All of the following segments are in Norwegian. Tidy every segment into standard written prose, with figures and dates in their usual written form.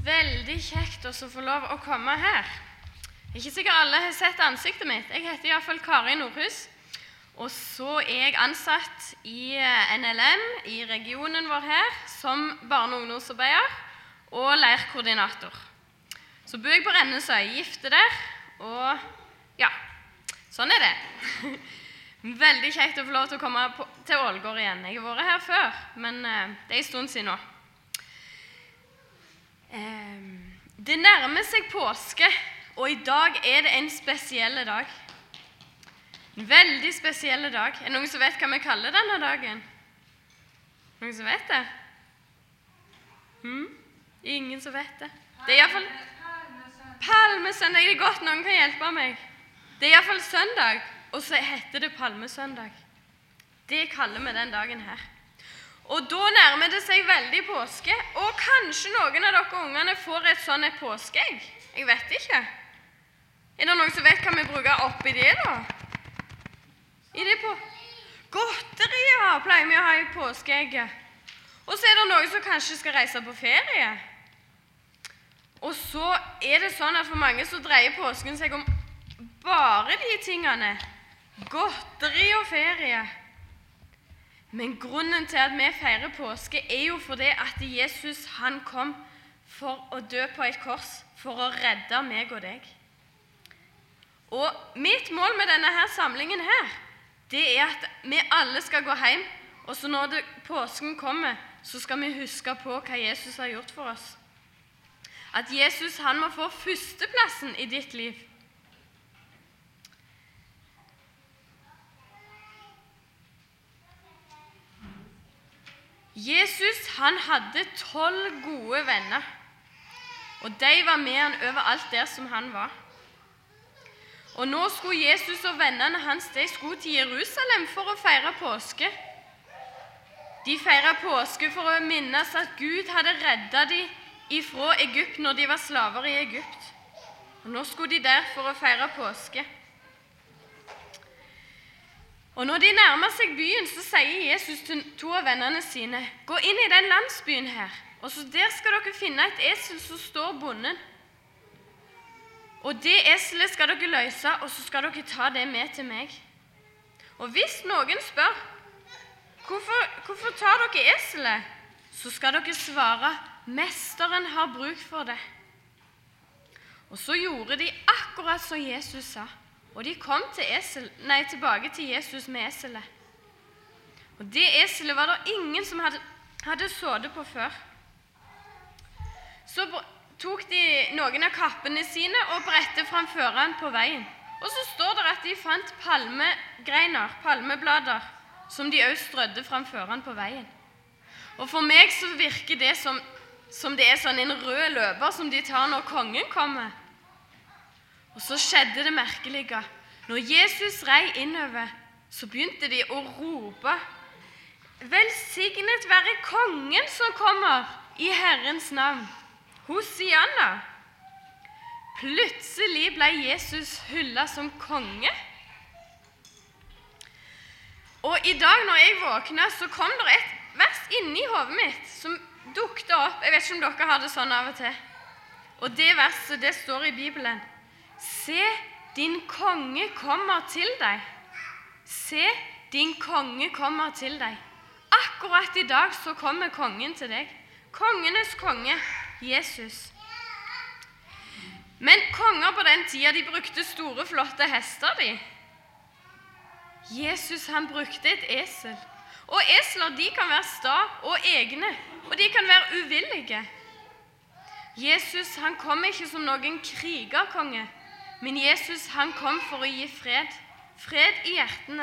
Veldig kjekt å få lov å komme her. Ikke sikkert alle har sett ansiktet mitt. Jeg heter i hvert fall Kari Nordhus, og så er jeg ansatt i NLM i regionen vår her som barne- og ungdomsarbeider og leirkoordinator. Så bor jeg på Rennesøy, gifte der, og ja, sånn er det. Veldig kjekt å få lov til å komme til Ålgård igjen. Jeg har vært her før, men det er en stund siden nå. Det nærmer seg påske, og i dag er det en spesiell dag. En veldig spesiell dag. Er det noen som vet hva vi kaller denne dagen? Noen som vet det? Ingen som vet det. Det er i hvert fall Palmesøndag. Det er godt noen kan hjelpe meg. Det er i hvert fall søndag, og så heter det Palmesøndag. Det kaller vi den dagen her. Og da nærmer det seg veldig påske, og kanskje noen av dere ungene får et sånn et påskeegg. Jeg vet ikke. Er det noen som vet hva vi bruker oppi det da? I det på godterier pleier vi å ha i påskeegget. Og så er det noen som kanskje skal reise på ferie. Og så er det sånn at for mange så dreier påsken seg om bare de tingene. Godteri og ferie. Men grunnen til at vi feirer påske er jo fordi at Jesus han kom for å dø på et kors, for å redde meg og deg. Og mitt mål med denne her samlingen her, det er at vi alle skal gå hjem, og så når påsken kommer, så skal vi huske på hva Jesus har gjort for oss. At Jesus han må få førsteplassen i ditt liv. Jesus han hadde 12 gode venner, og de var med han overalt der som han var. Og nå skulle Jesus og vennene hans de skulle til Jerusalem for å feire påske. De feiret påske for å minnes at Gud hadde reddet dem fra Egypt når de var slaver i Egypt. Og nå skulle de der for å feire påske. Og når de nærmer seg byen, så sier Jesus til 2 av vennene sine, gå inn i den landsbyen her, og så der skal dere finne et esel som står bonden. Og det eselet skal dere løse, og så skal dere ta det med til meg. Og hvis noen spør, hvorfor tar dere eselet? Så skal dere svare, mesteren har bruk for det. Og så gjorde de akkurat som Jesus sa. Og de kom tilbake til Jesus med eselet. Og det eselet var det ingen som hadde sittet på før. Så tok de noen av kappene sine og brettet fram føreren på veien. Og så står det at de fant palmegreiner, palmeblader, som de også strødde fram føreren på veien. Og for meg så virker det som det er sånn en rød løper som de tar når kongen kommer. Og så skjedde det merkelige. Når Jesus rei innover, så begynte de å rope, velsignet være kongen som kommer i Herrens navn. Hosianna. Plutselig ble Jesus hyllet som konge. Og i dag når jeg våknet, så kom det et vers inni hodet mitt som dukket opp. Jeg vet ikke om dere har det sånn av og til. Og det verset, det står i Bibelen. Se, din konge kommer til deg. Se, din konge kommer til deg. Akkurat i dag så kommer kongen til deg. Kongenes konge, Jesus. Men konger på den tiden, de brukte store, flotte hester, de. Jesus, han brukte et esel. Og esler, de kan være sta og egne, og de kan være uvillige. Jesus, han kom ikke som noen krigerkonge, men Jesus, han kom for å gi fred. Fred i hjertene.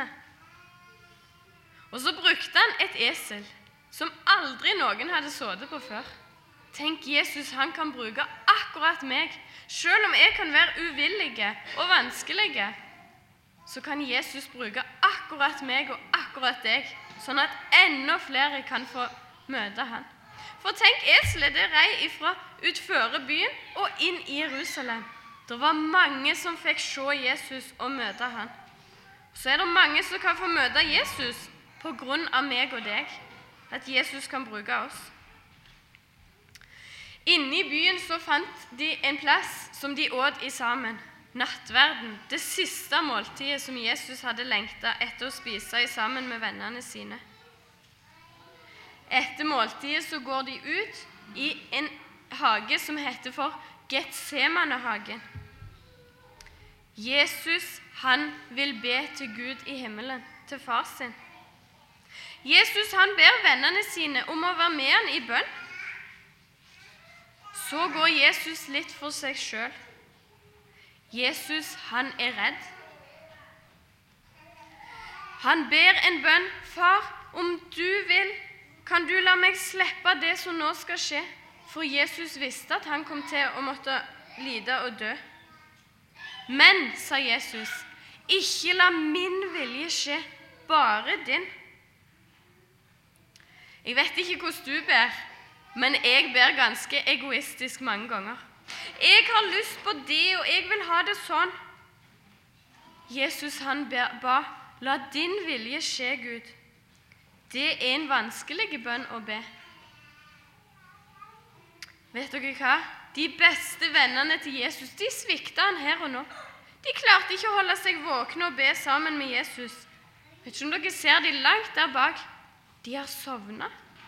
Og så brukte han et esel, som aldri noen hadde sittet på før. Tenk, Jesus, han kan bruke akkurat meg. Selv om jeg kan være uvillige og vanskelige, så kan Jesus bruke akkurat meg og akkurat deg, sånn at enda flere kan få møte han. For tenk, eselet det rei ifra utføre byen og inn i Jerusalem. Det var mange som fikk se Jesus og møte han. Så er det mange som kan få møte Jesus på grunn av meg og deg, at Jesus kan bruke oss. Inne i byen så fant de en plass som de åt i sammen. Nattverden, det siste måltidet som Jesus hadde lengtet etter å spise i sammen med vennene sine. Etter måltidet så går de ut i en hage som heter for Getsemane-hagen. Jesus, han vil be til Gud i himmelen, til far sin. Jesus, han ber vennene sine om å være med han i bønn. Så går Jesus litt for seg selv. Jesus, han er redd. Han ber en bønn: Far, om du vil, kan du la meg slippe det som nå skal skje? For Jesus visste at han kom til å måtte lide og dø. Men, sa Jesus, ikke la min vilje skje, bare din. Jeg vet ikke hvordan du ber, men jeg ber ganske egoistisk mange ganger. Jeg har lyst på det, og jeg vil ha det sånn. Jesus, han ba: La din vilje skje, Gud. Det er en vanskelig bønn å be. Vet dere hva? De beste vennene til Jesus, de sviktet han her og nå. De klarte ikke å holde seg våkne og be sammen med Jesus. Vet ikke om dere ser de langt der bak. De har sovnet.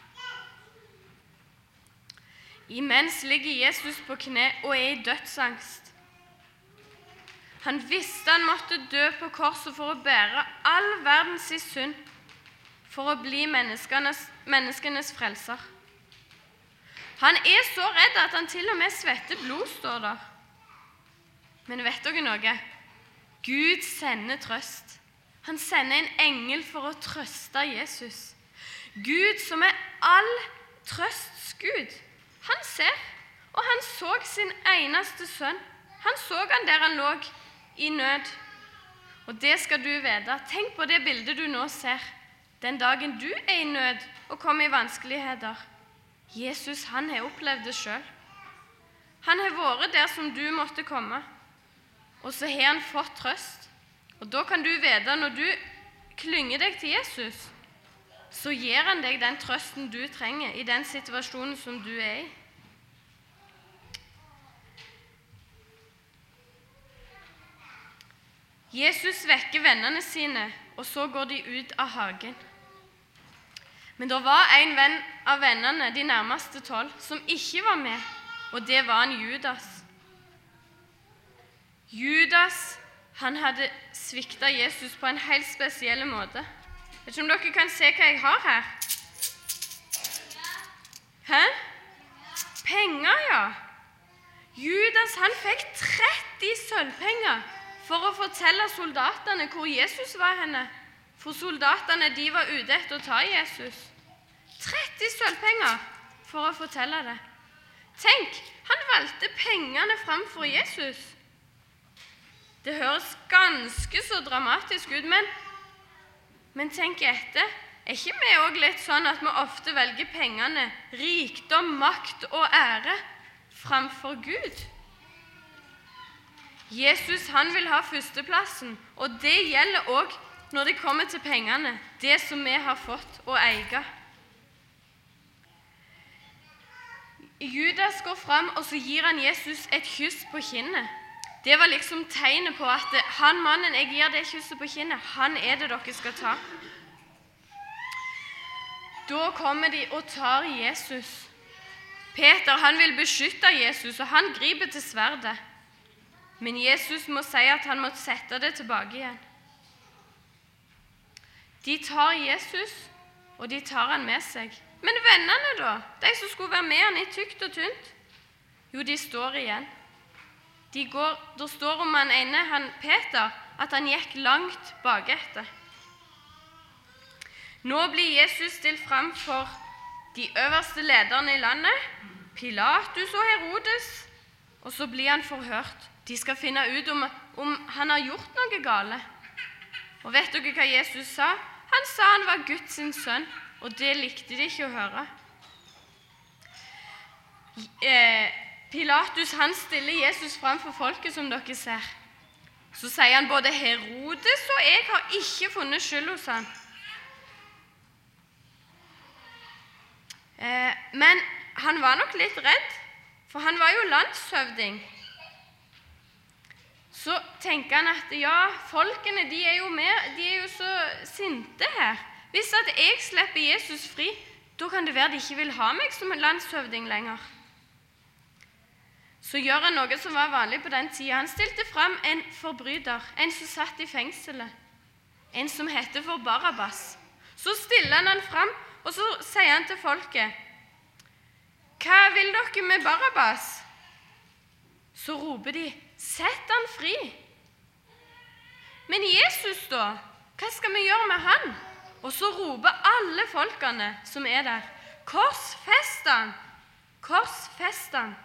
Imens ligger Jesus på kne og er i dødsangst. Han visste han måtte dø på korset for å bære all verdens synd, for å bli menneskenes frelser. Han er så redd at han til og med svetter blod, står der. Men vet dere noe? Gud sender trøst. Han sender en engel for å trøste Jesus. Gud som er all trøsts Gud. Han ser, og han så sin eneste sønn. Han så han der han lå i nød. Og det skal du vite. Tenk på det bildet du nå ser. Den dagen du er i nød og kommer i vanskeligheter. Jesus, han har opplevd det selv. Han har vært der som du måtte komme. Og så har han fått trøst. Og da kan du vite, når du klynger deg til Jesus, så gir han deg den trøsten du trenger i den situasjonen som du er i. Jesus vekker vennene sine, og så går de ut av hagen. Men det var en venn av vennene, de nærmeste 12, som ikke var med, og det var en Judas. Judas, han hadde sviktet Jesus på en helt spesiell måte. Vet ikke om dere kan se hva jeg har her? Hæ? Penger, ja. Judas, han fikk 30 sølvpenger for å fortelle soldatene hvor Jesus var henne. For soldatene, de var ute etter å ta Jesus. 30 sølvpenger for å fortelle det. Tenk, han valgte pengene framfor Jesus. Det høres ganske så dramatisk ut, men tenk etter. Er ikke vi også litt sånn at vi ofte velger pengene, rikdom, makt og ære framfor Gud? Jesus, han vil ha førsteplassen, og det gjelder også når det kommer til pengene, det som vi har fått å eie. Judas går fram, og så gir han Jesus et kyss på kinnet. Det var liksom tegnet på at han mannen jeg gir det kysset på kinnet, han er det dere skal ta. Da kommer de og tar Jesus. Peter, han vil beskytte Jesus, og han griper til sverdet. Men Jesus må si at han må sette det tilbake igjen. De tar Jesus, og de tar han med seg. Men vennene da, de som skulle være med han i tykt og tynt, jo, de står igjen. Det står om han ene, han Peter, at han gikk langt baketter. Nå blir Jesus stilt fram for de øverste lederne i landet, Pilatus og Herodes, og så blir han forhørt. De skal finne ut om han har gjort noe gale. Og vet dere hva Jesus sa? Han sa han var Guds sønn, og det likte de ikke å høre. Pilatus, han stiller Jesus fram for folket, som dere ser. Så sier han både Herodes og jeg har ikke funnet skyld hos han. Men han var nok litt redd, for han var jo landshøvding. Så tenker han at ja, folkene de er jo så sinte her. Hvis at jeg slipper Jesus fri, da kan det være de ikke vil ha meg som en landshøvding lenger. Så gjør han noe som var vanlig på den tiden. Han stilte frem en forbryter, en som satt i fengselet, en som heter for Barabbas. Så stiller han frem, og så sier han til folket, «Hva vil dere med Barabbas?» Så roper de, «Sett han fri!» Men Jesus da, hva skal vi gjøre med han? Og så roper alle folkene som er der, «Korsfest han! Korsfest han!»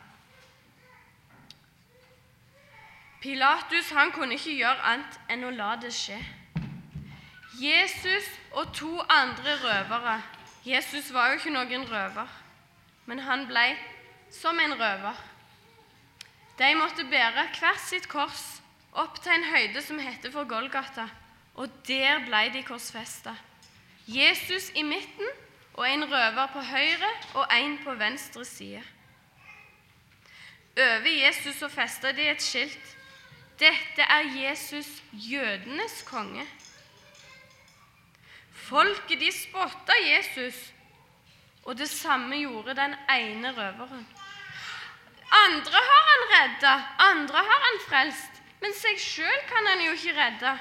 Pilatus, han kunne ikke gjøre annet enn å la det skje. Jesus og 2 andre røvere. Jesus var jo ikke noen røver, men han ble som en røver. De måtte bære hvert sitt kors opp til en høyde som heter for Golgata, og der ble de korsfestet. Jesus i midten, og en røver på høyre og en på venstre side. Over Jesus så festet de et skilt. Dette er Jesus, jødenes konge. Folket de spottet Jesus, og det samme gjorde den ene røveren. Andre har han reddet, andre har han frelst, men seg selv kan han jo ikke redde.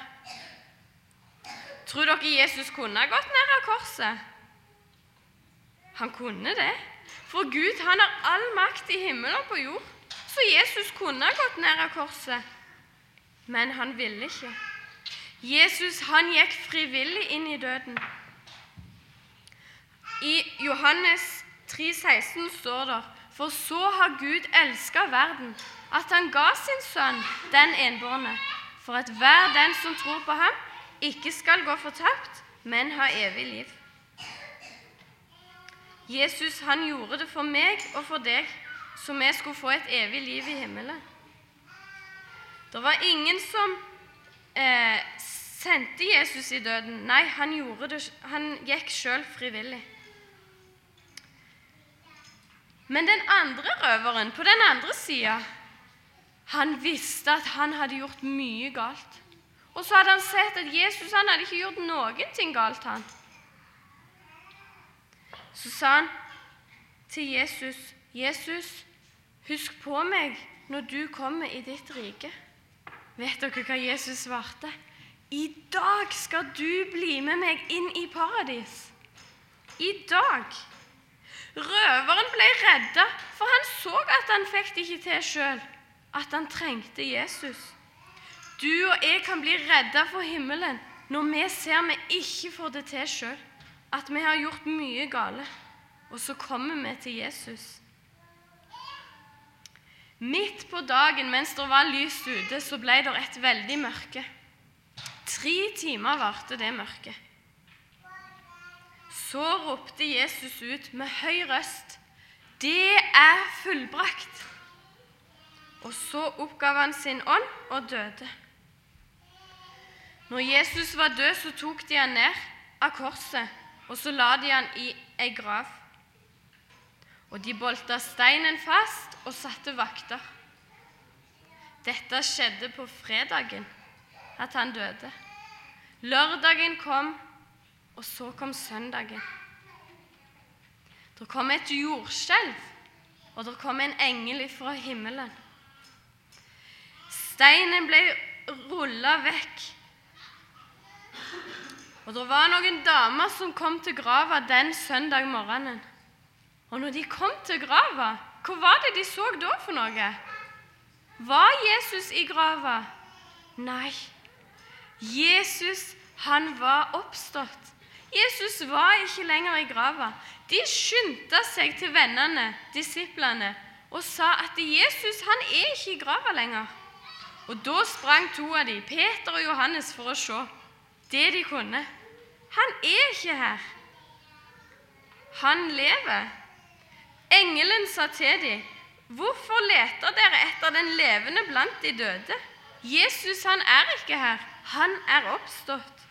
Tror dere Jesus kunne ha gått ned av korset? Han kunne det, for Gud han har all makt i himmelen og på jord, så Jesus kunne ha gått ned av korset. Men han ville ikke. Jesus, han gikk frivillig inn i døden. I Johannes 3,16 står det, «For så har Gud elsket verden, at han ga sin sønn, den enbårne, for at hver den som tror på ham, ikke skal gå fortapt, men ha evig liv.» Jesus, han gjorde det for meg og for deg, så vi skulle få et evig liv i himmelen. Det var ingen som sendte Jesus i døden. Nei, han gikk selv frivillig. Men den andre røveren, på den andre siden, han visste at han hadde gjort mye galt. Og så hadde han sett at Jesus han hadde ikke gjort noen ting galt, han. Så sa han til Jesus, «Jesus, husk på meg når du kommer i ditt rike.» Vet dere hva Jesus svarte? «I dag skal du bli med meg inn i paradis.» I dag. Røveren ble reddet, for han så at han fikk det ikke til selv, at han trengte Jesus. Du og jeg kan bli reddet for himmelen når vi ser vi ikke får det til selv, at vi har gjort mye gale, og så kommer vi til Jesus. Midt på dagen, mens det var lyst ute, så ble det et veldig mørke. 3 timer varte det mørket. Så ropte Jesus ut med høy røst, «Det er fullbrakt!» Og så oppgav han sin ånd og døde. Når Jesus var død, så tok de han ned av korset, og så la de han i en grav. Og de boltet steinen fast og satte vakter. Dette skjedde på fredagen, at han døde. Lørdagen kom, og så kom søndagen. Det kom et jordskjelv, og det kom en engel fra himmelen. Steinen ble rullet vekk. Og det var noen damer som kom til grava den søndag morgenen. Og når de kom til grava, hva var det de så da for noe? Var Jesus i grava? Nei. Jesus, han var oppstått. Jesus var ikke lenger i grava. De skyndte seg til vennene, disiplene, og sa at Jesus, han er ikke i grava lenger. Og da sprang 2 av de, Peter og Johannes, for å se det de kunne. Han er ikke her. Han lever. Engelen sa til dem, «Hvorfor leter dere etter den levende blant de døde? Jesus, han er ikke her. Han er oppstått.»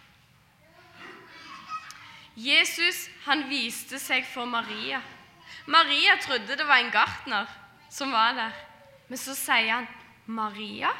Jesus, han viste seg for Maria. Maria trodde det var en gartner. som var der. Men så sier han, Maria?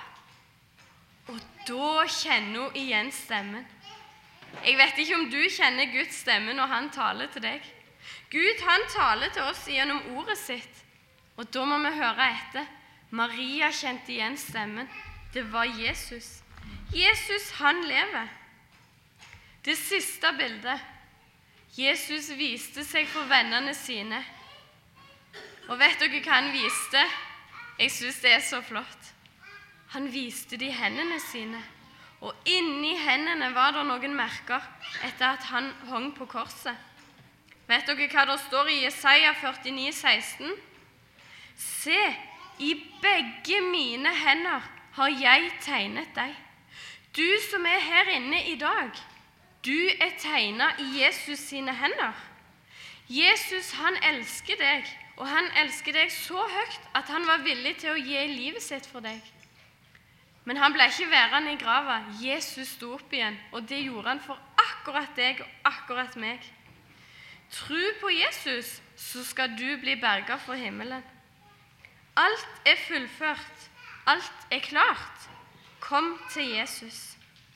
Og da kjenner hun igjen stemmen. Jeg vet ikke om du kjenner Guds stemme når han taler til deg. Gud, han taler til oss gjennom ordet sitt. Og da må vi høre etter. Maria kjente igjen stemmen. Det var Jesus. Jesus, han lever. Det siste bildet. Jesus viste seg for vennene sine. Og vet dere hva han viste? Jeg synes det er så flott. Han viste de hendene sine. Og inni hendene var det noen merker etter at han hong på korset. Vet dere hva det står i Jesaja 49, 16? Se, i begge mine hender har jeg tegnet deg. Du som er her inne i dag, du er tegnet i Jesus sine hender. Jesus, han elsker deg, og han elsker deg så høyt at han var villig til å gi livet sitt for deg. Men han ble ikke værende i grava. Jesus sto opp igjen, og det gjorde han for akkurat deg og akkurat meg. Tro på Jesus, så skal du bli berget fra himmelen. Alt er fullført. Alt er klart. Kom til Jesus.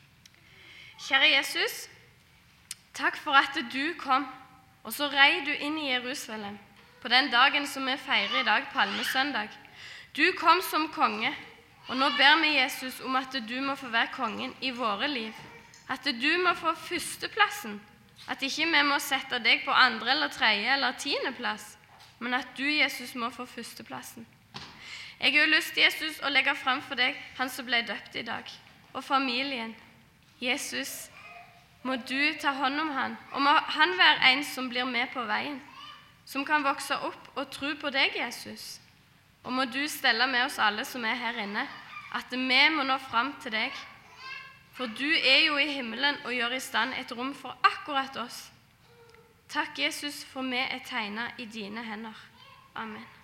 Kjære Jesus, takk for at du kom, og så rei du inn i Jerusalem på den dagen som vi feirer i dag, Palmesøndag. Du kom som konge, og nå ber vi Jesus om at du må få være kongen i våre liv. At du må få førsteplassen. At ikke vi må sette deg på andre eller tredje eller 10. plass, men at du, Jesus, må få førsteplassen. Jeg har lyst, Jesus, å legge frem for deg han som ble døpt i dag, og familien. Jesus, må du ta hånd om han, og må han være en som blir med på veien, som kan vokse opp og tro på deg, Jesus. Og må du stelle med oss alle som er her inne, at vi må nå frem til deg. For du er jo i himmelen og gjør i stand et rom for akkurat oss. Takk, Jesus, for vi er tegnet i dine hender. Amen.